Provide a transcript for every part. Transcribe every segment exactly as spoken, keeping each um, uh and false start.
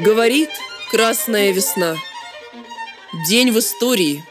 Говорит Красная Весна. День в истории.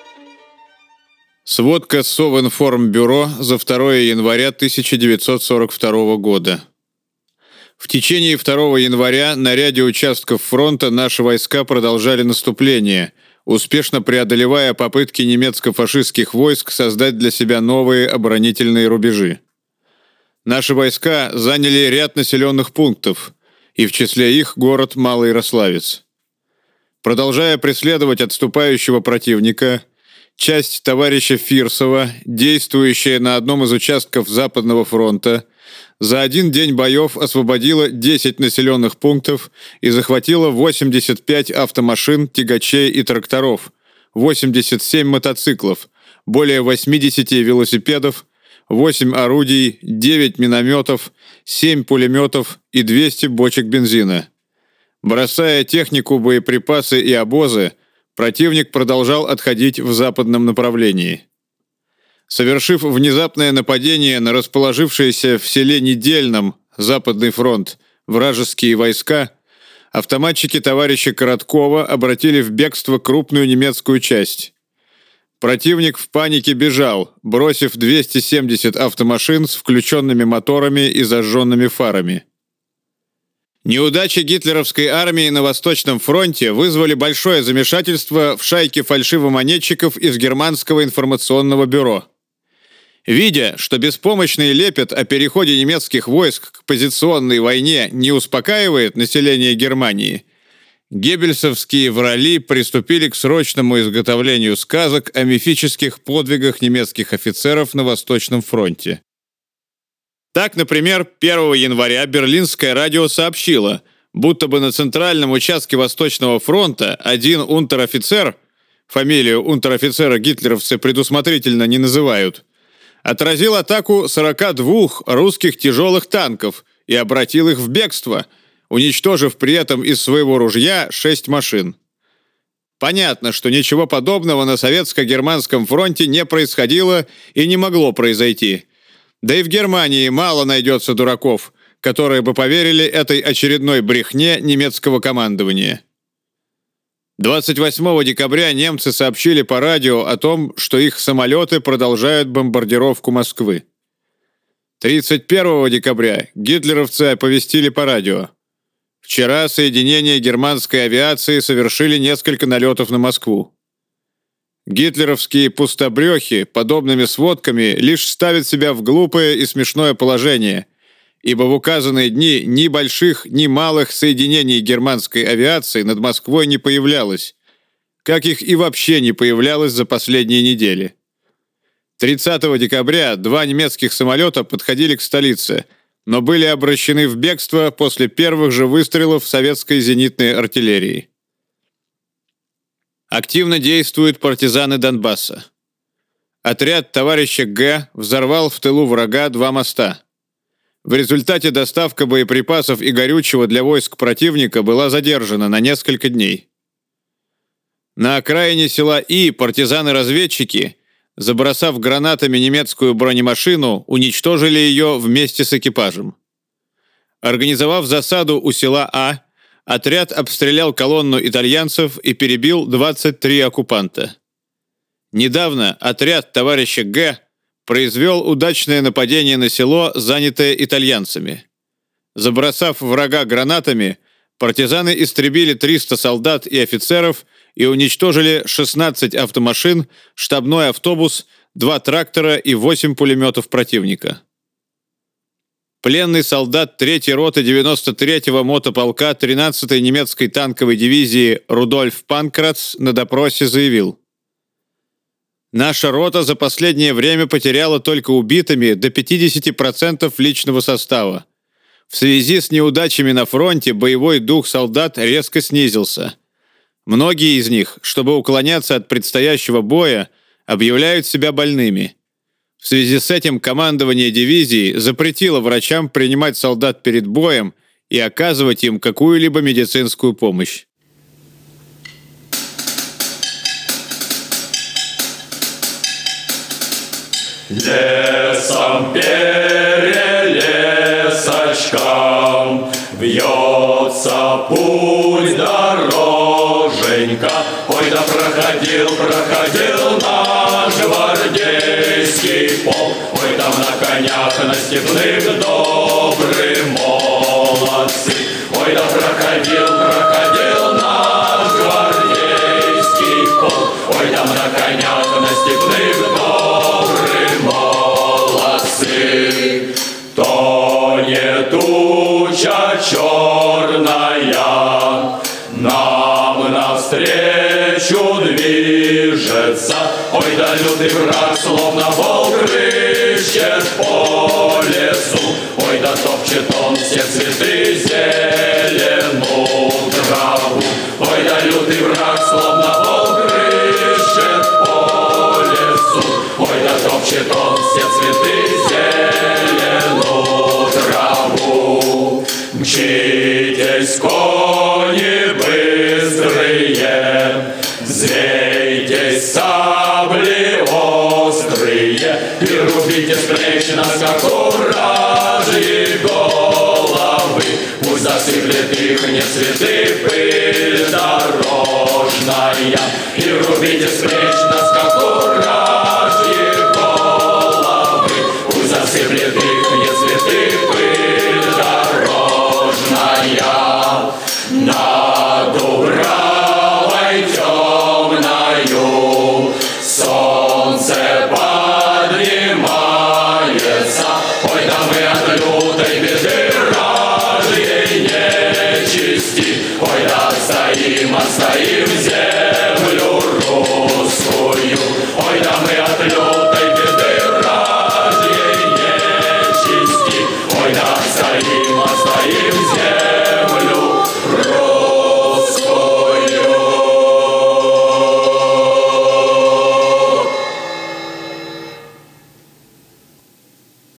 Сводка Совинформбюро за второе января тысяча девятьсот сорок второго года. В течение второго января на ряде участков фронта наши войска продолжали наступление, успешно преодолевая попытки немецко-фашистских войск создать для себя новые оборонительные рубежи. Наши войска заняли ряд населенных пунктов, и в числе их город Малый Рославец. Продолжая преследовать отступающего противника, часть товарища Фирсова, действующая на одном из участков Западного фронта, за один день боев освободила десять населенных пунктов и захватила восемьдесят пять автомашин, тягачей и тракторов, восемьдесят семь мотоциклов, более восемьдесят велосипедов, восемь орудий, девять минометов, семь пулеметов и двести бочек бензина. Бросая технику, боеприпасы и обозы, противник продолжал отходить в западном направлении. Совершив внезапное нападение на расположившийся в селе Недельном Западный фронт вражеские войска, автоматчики товарища Короткова обратили в бегство крупную немецкую часть. Противник в панике бежал, бросив двести семьдесят автомашин с включенными моторами и зажженными фарами. Неудачи гитлеровской армии на Восточном фронте вызвали большое замешательство в шайке фальшивомонетчиков из германского информационного бюро. Видя, что беспомощный лепет о переходе немецких войск к позиционной войне не успокаивает население Германии, геббельсовские врали приступили к срочному изготовлению сказок о мифических подвигах немецких офицеров на Восточном фронте. Так, например, первого января Берлинское радио сообщило, будто бы на центральном участке Восточного фронта один унтер-офицер, фамилию унтер-офицера гитлеровцы предусмотрительно не называют, отразил атаку сорока двух русских тяжелых танков и обратил их в бегство, уничтожив при этом из своего ружья шесть машин. Понятно, что ничего подобного на советско-германском фронте не происходило и не могло произойти. Да и в Германии мало найдется дураков, которые бы поверили этой очередной брехне немецкого командования. двадцать восьмого декабря немцы сообщили по радио о том, что их самолеты продолжают бомбардировку Москвы. тридцать первого декабря гитлеровцы оповестили по радио: вчера соединения германской авиации совершили несколько налетов на Москву. Гитлеровские пустобрехи подобными сводками лишь ставят себя в глупое и смешное положение, ибо в указанные дни ни больших, ни малых соединений германской авиации над Москвой не появлялось, как их и вообще не появлялось за последние недели. тридцатого декабря два немецких самолета подходили к столице, но были обращены в бегство после первых же выстрелов советской зенитной артиллерии. Активно действуют партизаны Донбасса. Отряд товарища Г. взорвал в тылу врага два моста. В результате доставка боеприпасов и горючего для войск противника была задержана на несколько дней. На окраине села И партизаны-разведчики, забросав гранатами немецкую бронемашину, уничтожили ее вместе с экипажем. Организовав засаду у села А, отряд обстрелял колонну итальянцев и перебил двадцать три оккупанта. Недавно отряд товарища Г. произвел удачное нападение на село, занятое итальянцами. Забросав врага гранатами, партизаны истребили триста солдат и офицеров и уничтожили шестнадцать автомашин, штабной автобус, два трактора и восемь пулеметов противника. Пленный солдат третьей роты девяносто третьего мотополка тринадцатой немецкой танковой дивизии Рудольф Панкратц на допросе заявил: «Наша рота за последнее время потеряла только убитыми до пятидесяти процентов личного состава. В связи с неудачами на фронте боевой дух солдат резко снизился. Многие из них, чтобы уклоняться от предстоящего боя, объявляют себя больными. В связи с этим командование дивизии запретило врачам принимать солдат перед боем и оказывать им какую-либо медицинскую помощь». Лесом перелесочком Вьется путь дороженька, ой, да проходил, проходил наш гвардейский полк. Ой, там на конях, на степных добрые молодцы. Ой, да проходил, проходил наш гвардейский полк. Ой, там на конях, на степных добрые молодцы. То не туча черная нам навстречу движется. Ой, да лютый враг, словно волк, рыщет по лесу. Ой, да топчет он все цветы, зеленую траву. Ой, да лютый враг, словно волк, рыщет по лесу. Ой, да топчет он все цветы, зеленую траву. Мчитесь, кони быстрые, взвейтесь, сабли острые, и рубите с плеч на скаку вражьи головы. Пусть засыплет их не цветы, пыль дорожная, и рубите с плеч на скаку вражьи головы. Пусть засыплет их не цветы, пыль дорожная. Над Дубравой темною солнце поднимается. Ой, да мы от лютой беды вражьей нечисти. Ой, да стоим, отстоим землю русскую. Ой, да мы от лютой беды вражьей нечисти. Ой, да стоим, отстоим землю